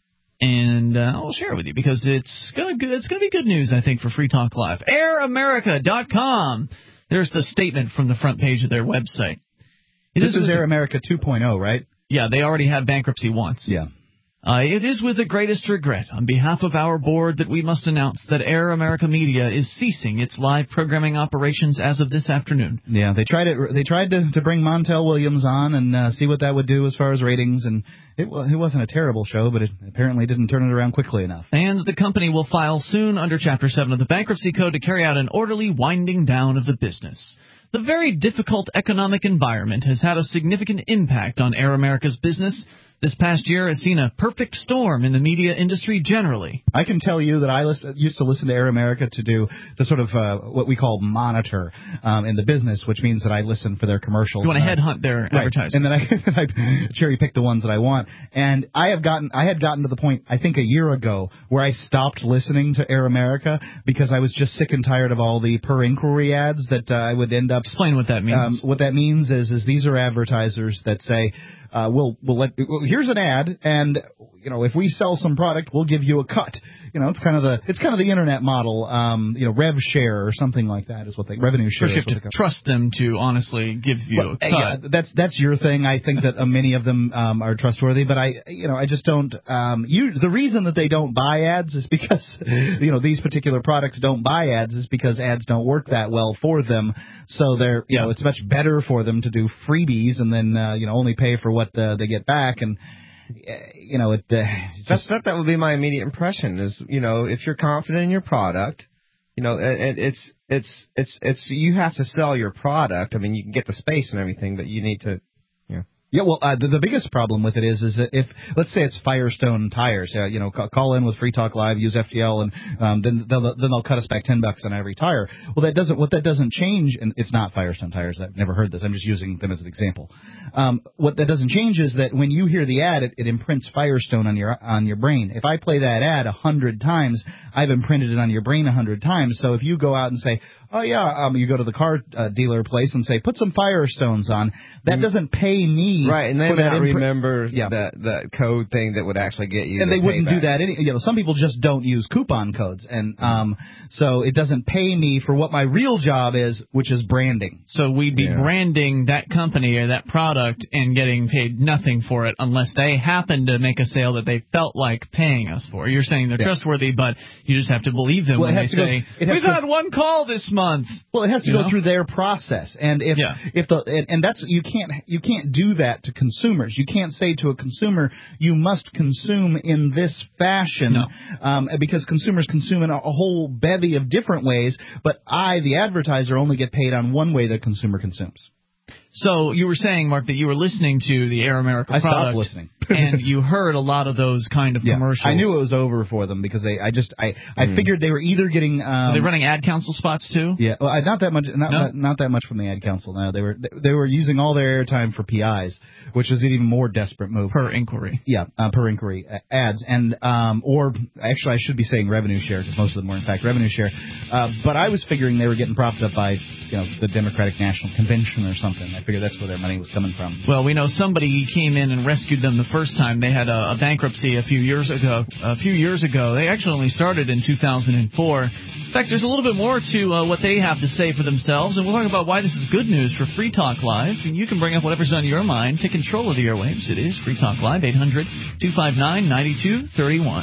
and uh, I'll share it with you because it's gonna it's gonna be good news, I think, for Free Talk Live. air america dot com There's the statement from the front page of their website. It this is, is Air America two point oh, right? Yeah, they already had bankruptcy once. Yeah. Uh, it is with the greatest regret on behalf of our board that we must announce that Air America Media is ceasing its live programming operations as of this afternoon. Yeah, they tried it. They tried to, to bring Montel Williams on and uh, see what that would do as far as ratings, and it, it wasn't a terrible show, but it apparently didn't turn it around quickly enough. And the company will file soon under Chapter seven of the Bankruptcy Code to carry out an orderly winding down of the business. The very difficult economic environment has had a significant impact on Air America's business. This past year has seen a perfect storm in the media industry generally. I can tell you that I listen, used to listen to Air America to do the sort of uh, what we call monitor um, in the business, which means that I listen for their commercials. You want to headhunt their right. advertising. And then I, I cherry pick the ones that I want. And I have gotten, I had gotten to the point, I think a year ago, where I stopped listening to Air America because I was just sick and tired of all the per inquiry ads that uh, I would end up. Explain what that means. Um, what that means is, is these are advertisers that say, uh, we'll we'll let well, here's an ad, and you know if we sell some product, we'll give you a cut. You know, it's kind of the it's kind of the internet model. Um, you know, rev share or something like that is what they revenue share. First, you have to trust them to honestly give you well, a cut. Yeah, that's that's your thing. I think that uh, many of them um, are trustworthy, but I you know I just don't. Um, you the reason that they don't buy ads is because you know these particular products don't buy ads is because ads don't work that well for them. So they're you yeah. know it's much better for them to do freebies and then uh, you know only pay for what uh, they get back. And you know it. Uh, That's that. That would be my immediate impression. Is you know if you're confident in your product, you know it, it's it's it's it's you have to sell your product. I mean you can get the space and everything, but you need to. Yeah. Yeah, well, uh, the, the biggest problem with it is, is that if, let's say it's Firestone tires, uh, you know, call, call in with Free Talk Live, use F G L, and um, then they'll then they'll cut us back ten bucks on every tire. Well, that doesn't what that doesn't change, and it's not Firestone tires. I've never heard this. I'm just using them as an example. Um, what that doesn't change is that when you hear the ad, it, it imprints Firestone on your on your brain. If I play that ad a hundred times, I've imprinted it on your brain a hundred times. So if you go out and say, oh yeah, um, you go to the car uh, dealer place and say, put some Firestones on. That mm. doesn't pay me. Right, and they may not impr- remember yeah. that that code thing that would actually get you. And the they wouldn't payback. do that. Any, you know, some people just don't use coupon codes, and um, so it doesn't pay me for what my real job is, which is branding. So we'd be yeah. branding that company or that product and getting paid nothing for it unless they happen to make a sale that they felt like paying us for. You're saying they're yeah. trustworthy, but you just have to believe them well, when they say, go, we've to, had one call this month. Well, it has to you go know? through their process, and if yeah. if the and, and that's you can't you can't do that to consumers. You can't say to a consumer, you must consume in this fashion, no. um, because consumers consume in a, a whole bevy of different ways, but I, the advertiser, only get paid on one way the consumer consumes. So you were saying, Mark, that you were listening to the Air America I product. stopped listening. And you heard a lot of those kind of yeah. commercials. I knew it was over for them because they. I just. I. I mm. figured they were either getting. Um, Are they running ad council spots too? Yeah. Well, I, not that much. Not, no? not not that much from the ad council. No, they were. They, they were using all their airtime for P Is, which is an even more desperate move. Per inquiry. Yeah. Uh, per inquiry uh, ads and um or actually I should be saying revenue share because most of them were in fact revenue share. Uh, but I was figuring they were getting propped up by you know the Democratic National Convention or something. I figured that's where their money was coming from. Well, we know somebody came in and rescued them the first time. They had a A bankruptcy a few years ago. A few years ago, they actually only started in two thousand four. In fact, there's a little bit more to uh, what they have to say for themselves, and we'll talk about why this is good news for Free Talk Live. And you can bring up whatever's on your mind. Take control of the airwaves. It is Free Talk Live, eight hundred two five nine nine two three one.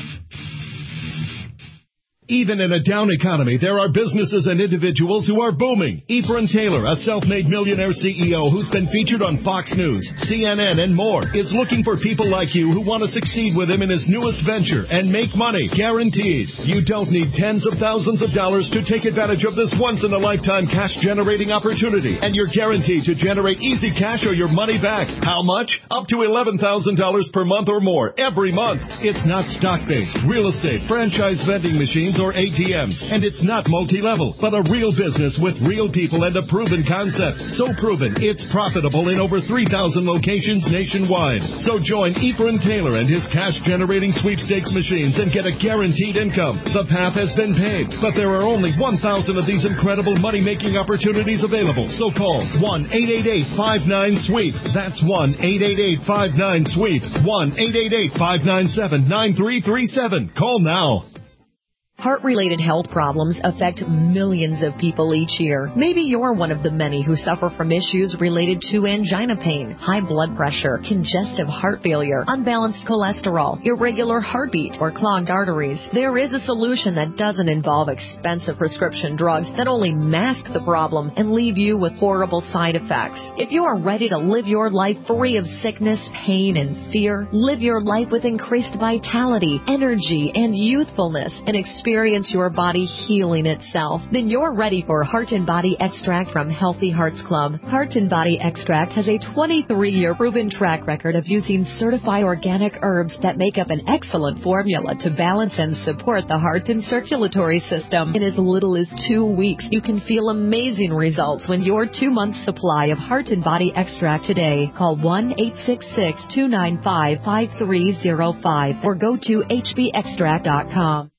Even in a down economy, there are businesses and individuals who are booming. Ephraim Taylor, a self-made millionaire C E O who's been featured on Fox News, C N N, and more, is looking for people like you who want to succeed with him in his newest venture and make money, guaranteed. You don't need tens of thousands of dollars to take advantage of this once-in-a-lifetime cash-generating opportunity, and you're guaranteed to generate easy cash or your money back. How much? Up to eleven thousand dollars per month or more every month. It's not stock-based, real estate, franchise vending machines, or A T Ms. And it's not multi-level, but a real business with real people and a proven concept. So proven, it's profitable in over three thousand locations nationwide. So join Ephraim Taylor and his cash-generating sweepstakes machines and get a guaranteed income. The path has been paved, but there are only one thousand of these incredible money-making opportunities available. So call one eight eight eight five nine SWEEP. That's one eight eight eight five nine SWEEP. one eight eight eight five nine seven nine three three seven. Call now. Heart-related health problems affect millions of people each year. Maybe you're one of the many who suffer from issues related to angina pain, high blood pressure, congestive heart failure, unbalanced cholesterol, irregular heartbeat, or clogged arteries. There is a solution that doesn't involve expensive prescription drugs that only mask the problem and leave you with horrible side effects. If you are ready to live your life free of sickness, pain, and fear, live your life with increased vitality, energy, and youthfulness, and experience Experience your body healing itself, then you're ready for Heart and Body Extract from Healthy Hearts Club. Heart and Body Extract has a twenty-three year proven track record of using certified organic herbs that make up an excellent formula to balance and support the heart and circulatory system. In as little as two weeks, you can feel amazing results when your two-month supply of Heart and Body Extract today. Call one eight six six two nine five five three zero five or go to h b extract dot com.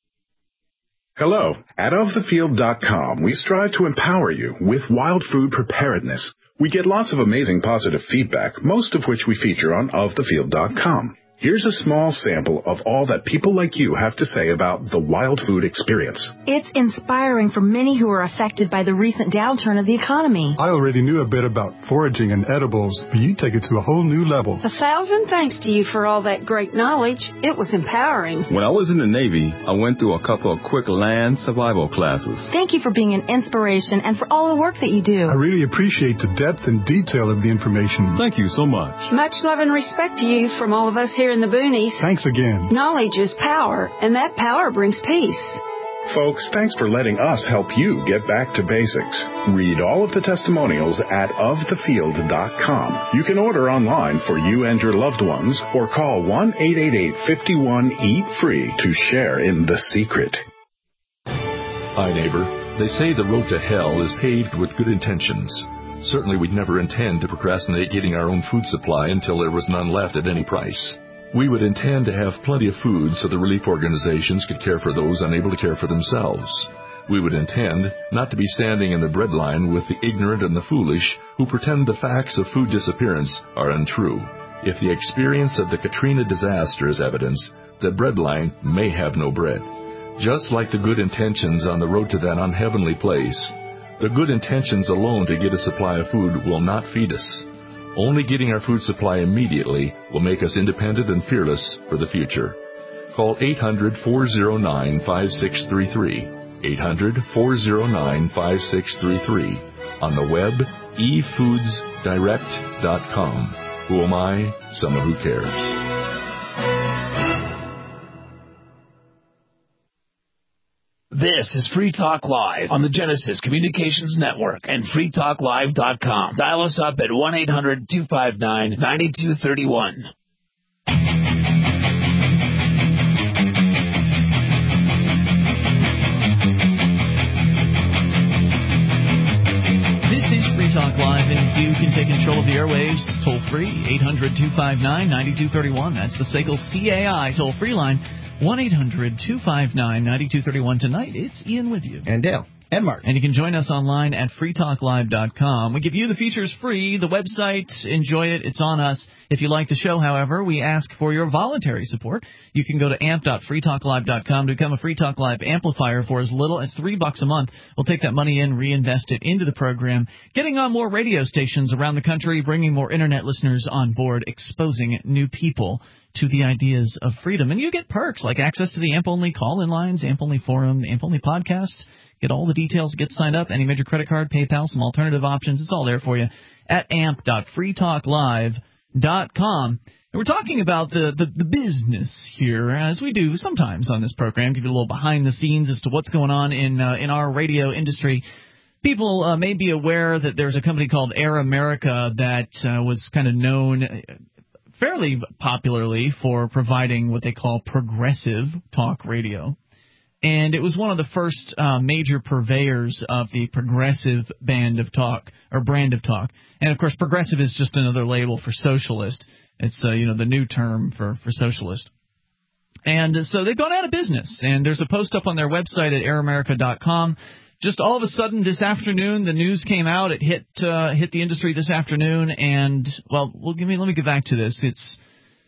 Hello. At of the field dot com, we strive to empower you with wild food preparedness. We get lots of amazing positive feedback, most of which we feature on of the field dot com. Here's a small sample of all that people like you have to say about the Wild Food experience. It's inspiring for many who are affected by the recent downturn of the economy. I already knew a bit about foraging and edibles, but you take it to a whole new level. A thousand thanks to you for all that great knowledge. It was empowering. When I was in the Navy, I went through a couple of quick land survival classes. Thank you for being an inspiration and for all the work that you do. I really appreciate the depth and detail of the information. Thank you so much. Much love and respect to you from all of us here in the boonies. Thanks again. Knowledge is power, and that power brings peace. Folks, thanks for letting us help you get back to basics. Read all of the testimonials at of the field dot com. You can order online for you and your loved ones or call one eight eight eight, five one, eat free to share in the secret. Hi, neighbor. They say the road to hell is paved with good intentions. Certainly we'd never intend to procrastinate getting our own food supply until there was none left at any price. We would intend to have plenty of food so the relief organizations could care for those unable to care for themselves. We would intend not to be standing in the bread line with the ignorant and the foolish who pretend the facts of food disappearance are untrue. If the experience of the Katrina disaster is evidence, the bread line may have no bread. Just like the good intentions on the road to that unheavenly place, the good intentions alone to get a supply of food will not feed us. Only getting our food supply immediately will make us independent and fearless for the future. Call eight hundred, four oh nine, five six three three, eight hundred, four oh nine, five six three three, on the web, e foods direct dot com. Who am I? Someone who cares. This is Free Talk Live on the Genesis Communications Network and free talk live dot com. Dial us up at one eight hundred, two five nine, nine two three one. This is Free Talk Live, and you can take control of the airwaves toll free, eight hundred, two five nine, nine two three one. That's the S A C L C A I toll-free line. one eight hundred, two five nine, nine two three one. Tonight, it's Ian with you. And Dale. And Mark. And you can join us online at free talk live dot com. We give you the features free, the website, enjoy it, it's on us. If you like the show, however, we ask for your voluntary support. You can go to amp dot free talk live dot com to become a Free Talk Live amplifier for as little as three bucks a month. We'll take that money in, reinvest it into the program, getting on more radio stations around the country, bringing more Internet listeners on board, exposing new people to the ideas of freedom. And you get perks like access to the AMP-only call-in lines, AMP-only forum, AMP-only podcast. Get all the details, get signed up, any major credit card, PayPal, some alternative options. It's all there for you at amp dot free talk live dot com. And we're talking about the, the, the business here, as we do sometimes on this program, give you a little behind the scenes as to what's going on in uh, in our radio industry. People uh, may be aware that there's a company called Air America that uh, was kind of known fairly popularly for providing what they call progressive talk radio. And it was one of the first uh, major purveyors of the progressive band of talk, or brand of talk. And, of course, progressive is just another label for socialist. It's, uh, you know, the new term for, for socialist. And uh, so they've gone out of business. And there's a post up on their website at air america dot com. Just all of a sudden this afternoon, the news came out. It hit uh, hit the industry this afternoon. And, well, well give me, let me get back to this. It's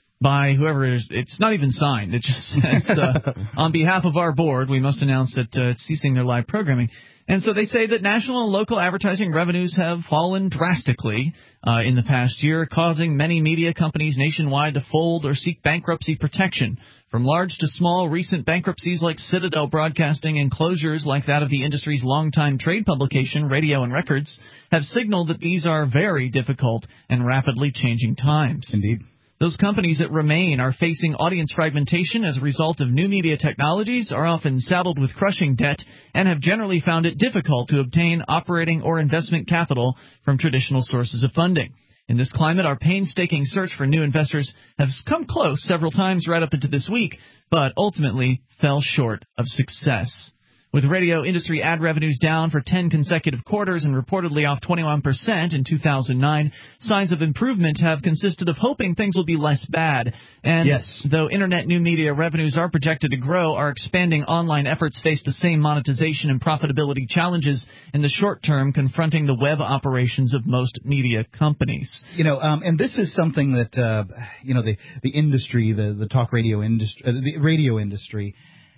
by whoever it is. It's not even signed. It just says, uh, on behalf of our board, we must announce that uh, it's ceasing their live programming. And so they say that national and local advertising revenues have fallen drastically uh, in the past year, causing many media companies nationwide to fold or seek bankruptcy protection. From large to small, recent bankruptcies like Citadel Broadcasting and closures like that of the industry's longtime trade publication, Radio and Records, have signaled that these are very difficult and rapidly changing times. Indeed. Those companies that remain are facing audience fragmentation as a result of new media technologies, are often saddled with crushing debt, and have generally found it difficult to obtain operating or investment capital from traditional sources of funding. In this climate, our painstaking search for new investors has come close several times right up into this week, but ultimately fell short of success. With radio industry ad revenues down for ten consecutive quarters and reportedly off twenty-one percent in two thousand nine, signs of improvement have consisted of hoping things will be less bad. And yes. though Internet new media revenues are projected to grow, our expanding online efforts face the same monetization and profitability challenges in the short term confronting the web operations of most media companies. You know, um, and this is something that, uh, you know, the, the industry, the, the talk radio industry, uh, the radio industry,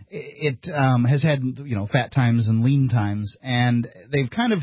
it um, has had, you know, fat times and lean times, and they've kind of,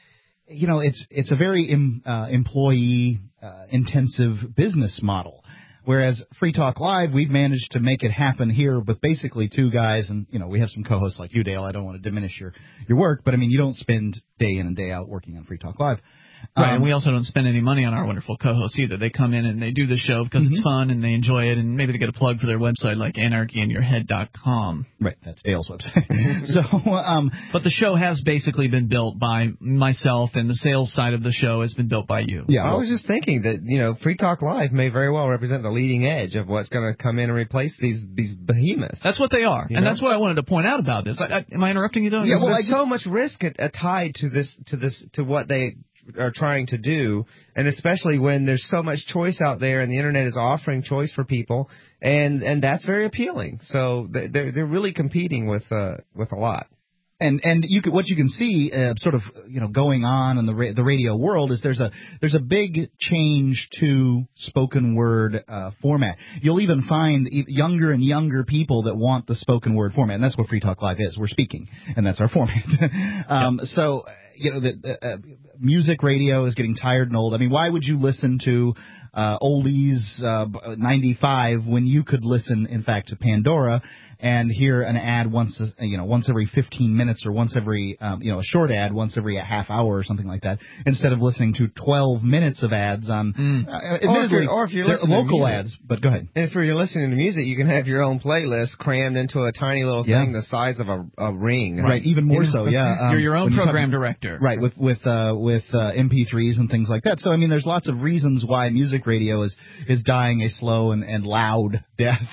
you know, it's it's a very em, uh, employee uh, intensive business model. Whereas Free Talk Live, we've managed to make it happen here with basically two guys, and you know, we have some co-hosts like you, Dale. I don't want to diminish your your work, but I mean, you don't spend day in and day out working on Free Talk Live. Right, Um, and we also don't spend any money on our wonderful co-hosts either. They come in and they do the show because mm-hmm. it's fun and they enjoy it, and maybe they get a plug for their website like anarchy in your head dot com. Right, that's Dale's website. so, um, but the show has basically been built by myself, and the sales side of the show has been built by you. Yeah, I was just thinking that, you know, Free Talk Live may very well represent the leading edge of what's going to come in and replace these these behemoths. That's what they are, You and know? that's what I wanted to point out about this. I, I, am I interrupting you though? Yeah, well, There's there's so much risk at, at tied to this to this to what they are trying to do, and especially when there's so much choice out there, and the internet is offering choice for people, and and that's very appealing. So they're they're really competing with uh with a lot. And and you can, what you can see, uh, sort of, you know, going on in the ra- the radio world is there's a there's a big change to spoken word uh, format. You'll even find e- younger and younger people that want the spoken word format, and that's what Free Talk Live is. We're speaking, and that's our format. um, yep. So you know, the uh, music radio is getting tired and old. I mean, why would you listen to uh, oldies uh, ninety-five when you could listen, in fact, to Pandora and hear an ad once, you know, once every fifteen minutes or once every, um, you know, a short ad once every a half hour or something like that, instead of listening to twelve minutes of ads on, mm. uh, admittedly, or if you're, or if you're they're listening local to music, ads, but go ahead. And if you're listening to music, you can have your own playlist crammed into a tiny little yeah. thing the size of a, a ring. Right, right, even more you know? so, yeah. Um, you're your own program you director. Right, with with uh, with uh, M P threes and things like that. So, I mean, there's lots of reasons why music radio is, is dying a slow and, and loud death.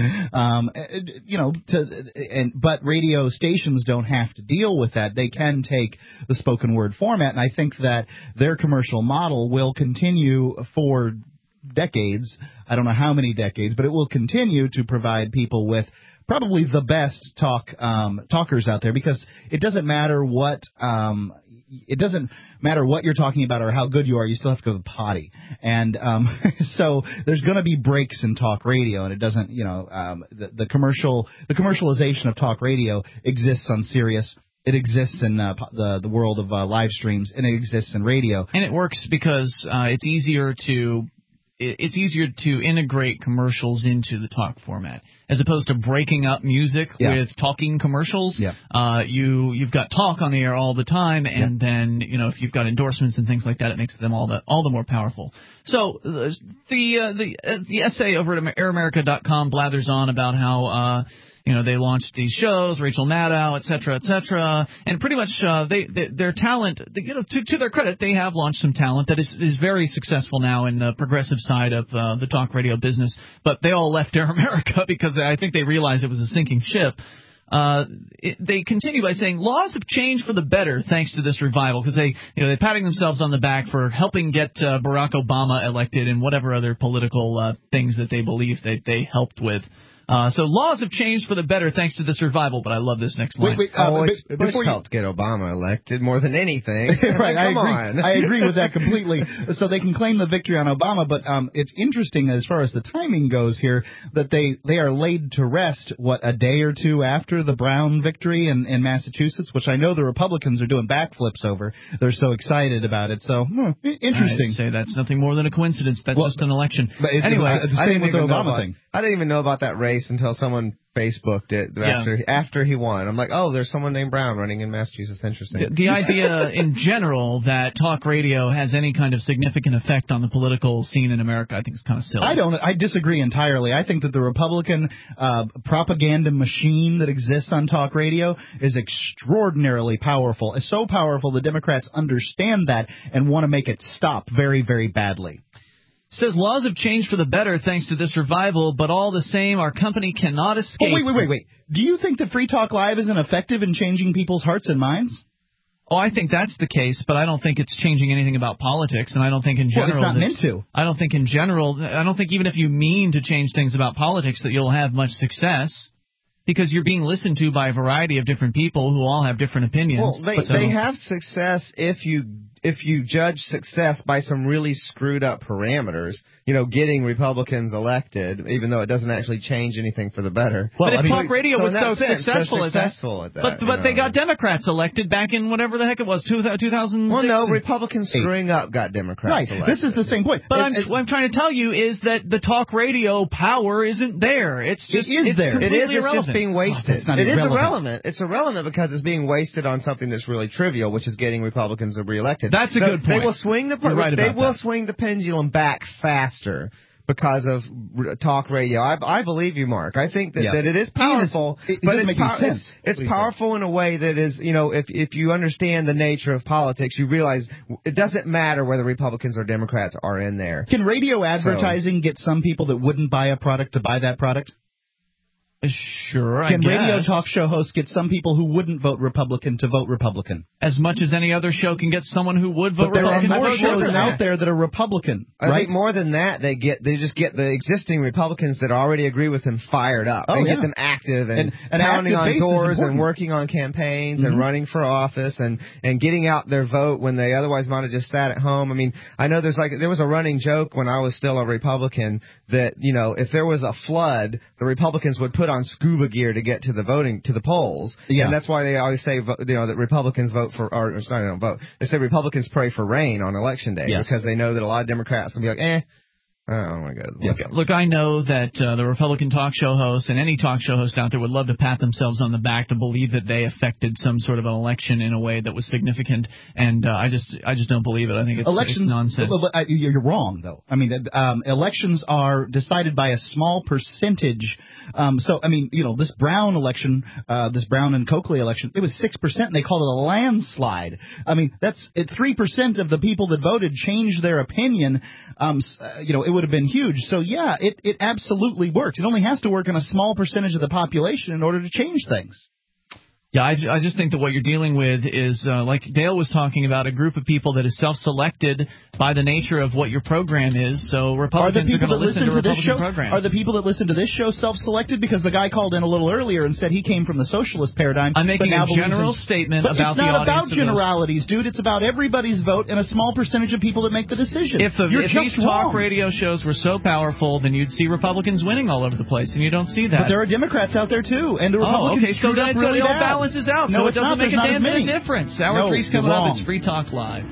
um, you know, to... And but radio stations don't have to deal with that. They can take the spoken word format, and I think that their commercial model will continue for decades. I don't know how many decades, but it will continue to provide people with probably the best talk um, talkers out there, because it doesn't matter what um, it doesn't matter what you're talking about or how good you are. You still have to go to the potty, and um, so there's going to be breaks in talk radio, and it doesn't, you know, um, the, the commercial the commercialization of talk radio exists on Sirius. It exists in uh, the the world of uh, live streams, and it exists in radio. And it works because uh, it's easier to it's easier to integrate commercials into the talk format, as opposed to breaking up music yeah. with talking commercials. Yeah. Uh, you you've got talk on the air all the time, and yeah. then you know if you've got endorsements and things like that, it makes them all the all the more powerful. So uh, the uh, the uh, the essay over at air america dot com blathers on about how uh, you know they launched these shows, Rachel Maddow, et cetera, et cetera, and pretty much uh, they, they their talent, you know, to to their credit, they have launched some talent that is is very successful now in the progressive side of uh, the talk radio business. But they all left Air America because I think they realized it was a sinking ship. Uh, it, they continue by saying laws have changed for the better thanks to this revival, because they, you know, they're patting themselves on the back for helping get uh, Barack Obama elected and whatever other political uh, things that they believe that they helped with. Uh, so laws have changed for the better thanks to this revival, but I love this next line. Wait, wait, uh, oh, it's, b- Bush you... helped get Obama elected more than anything. Right, I Come agree. on. I agree with that completely. So they can claim the victory on Obama, but um, it's interesting as far as the timing goes here that they, they are laid to rest, what, a day or two after the Brown victory in, in Massachusetts, which I know the Republicans are doing backflips over. They're so excited about it. So, hmm, interesting. I'd say that's nothing more than a coincidence. That's well, just an election. But it, anyway, it's the same with the Obama about, thing. I didn't even know about that race until someone Facebooked it after yeah. after he won. I'm like, oh, there's someone named Brown running in Massachusetts. Interesting. The, the idea in general that talk radio has any kind of significant effect on the political scene in America, I think is kind of silly. I don't. I disagree entirely. I think that the Republican uh, propaganda machine that exists on talk radio is extraordinarily powerful. It's so powerful the Democrats understand that and want to make it stop very, very badly. Says laws have changed for the better thanks to this revival, but all the same, our company cannot escape. Oh, wait, wait, wait, wait. Do you think that Free Talk Live isn't effective in changing people's hearts and minds? Oh, I think that's the case, but I don't think it's changing anything about politics, and I don't think in general... Well, it's not meant to. I don't think in general... I don't think even if you mean to change things about politics that you'll have much success, because you're being listened to by a variety of different people who all have different opinions. Well, they, so. they have success if you... if you judge success by some really screwed up parameters, you know, getting Republicans elected, even though it doesn't actually change anything for the better. Well, but if I mean, talk radio so was so sense, successful, so at that, successful at that, but but know. they got Democrats elected back in whatever the heck it was, two thousand six. Well, no, Republicans screwing up got Democrats right. elected. This is the same point. But it, I'm, what I'm trying to tell you is that the talk radio power isn't there. It's just it is it's there. completely It is. irrelevant. It's just being wasted. Oh, it's not it irrelevant. is irrelevant. It's irrelevant because it's being wasted on something that's really trivial, which is getting Republicans reelected. That's a They- good point. They will swing the You're right they about will that. swing the pendulum back faster because of r- talk radio. I, I believe you, Mark. I think that, Yeah. that it is powerful, It, it but doesn't it's, make any pow- sense. it's, it's powerful in a way that is, you know, if if you understand the nature of politics, you realize it doesn't matter whether Republicans or Democrats are in there. Can radio advertising get some people that wouldn't buy a product to buy that product? Sure, I Can guess. radio talk show hosts get some people who wouldn't vote Republican to vote Republican? As much as any other show can get someone who would vote But there are Republican. to more vote shows Democrat. out there that are Republican, I right? think more than that, they get they just get the existing Republicans that already agree with him fired up. Oh, they yeah. get them active and, And- an pounding active on base is doors and important. working on campaigns Mhm. and running for office and, and getting out their vote when they otherwise might have just sat at home. I mean, I know there's like there was a running joke when I was still a Republican that, you know, if there was a flood, the Republicans would put on scuba gear to get to the voting to the polls. Yeah. And that's why they always say, vo- you know, that Republicans vote for, or sorry, don't vote. They say Republicans pray for rain on election day Yes. because they know that a lot of Democrats will be like, eh, I don't want to go to the Look, look, I know that uh, the Republican talk show hosts and any talk show host out there would love to pat themselves on the back to believe that they affected some sort of an election in a way that was significant, and uh, I just I just don't believe it. I think it's, elections, it's nonsense. But, but, uh, you're wrong, though. I mean, um, elections are decided by a small percentage. Um, so, I mean, you know, this Brown election, uh, this Brown and Coakley election, it was six percent, and they called it a landslide. I mean, that's three percent of the people that voted changed their opinion. Um, uh, you know, it would have been huge. So, yeah, it, it absolutely works. It only has to work in a small percentage of the population in order to change things. Yeah, I, I just think that what you're dealing with is, uh, like Dale was talking about, a group of people that is self-selected by the nature of what your program is. So Republicans are, are the people going to listen to this Republican show, programs. Are the people that listen to this show self-selected? Because the guy called in a little earlier and said he came from the socialist paradigm. I'm making but now a general believes in, statement but about it's the not audience about of those. generalities, dude. It's about everybody's vote and a small percentage of people that make the decision. If, the, You're if these just talk wrong. radio shows were so powerful, then you'd see Republicans winning all over the place, and you don't see that. But there are Democrats out there, too, and the Oh, Republicans okay, so screwed then up it really all bad. balances out, so No, it it's doesn't not. make a There's not damn as bit of many. difference. Hour No, three's you're coming up. wrong. It's Free Talk Live.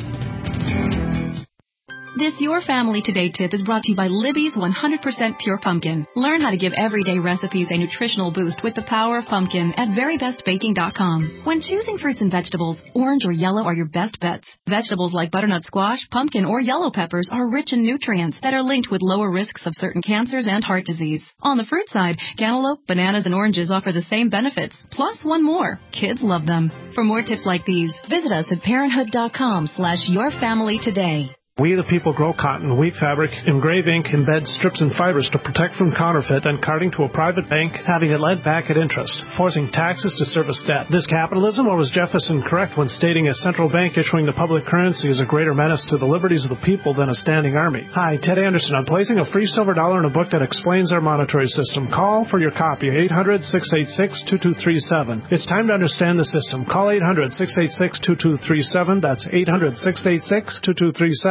This Your Family Today tip is brought to you by Libby's one hundred percent Pure Pumpkin. Learn how to give everyday recipes a nutritional boost with the power of pumpkin at very best baking dot com. When choosing fruits and vegetables, orange or yellow are your best bets. Vegetables like butternut squash, pumpkin, or yellow peppers are rich in nutrients that are linked with lower risks of certain cancers and heart disease. On the fruit side, cantaloupe, bananas, and oranges offer the same benefits, plus one more. Kids love them. For more tips like these, visit us at parenthood dot com slash your family today. We the people grow cotton, wheat fabric, engrave ink, embed strips and fibers to protect from counterfeit and carting to a private bank, having it lent back at interest, forcing taxes to service debt. This capitalism, or was Jefferson correct when stating a central bank issuing the public currency is a greater menace to the liberties of the people than a standing army? Hi, Ted Anderson. I'm placing a free silver dollar in a book that explains our monetary system. Call for your copy, eight hundred, six eight six, two two three seven. It's time to understand the system. Call eight hundred, six eight six, two two three seven. That's eight hundred, six eight six, two two three seven.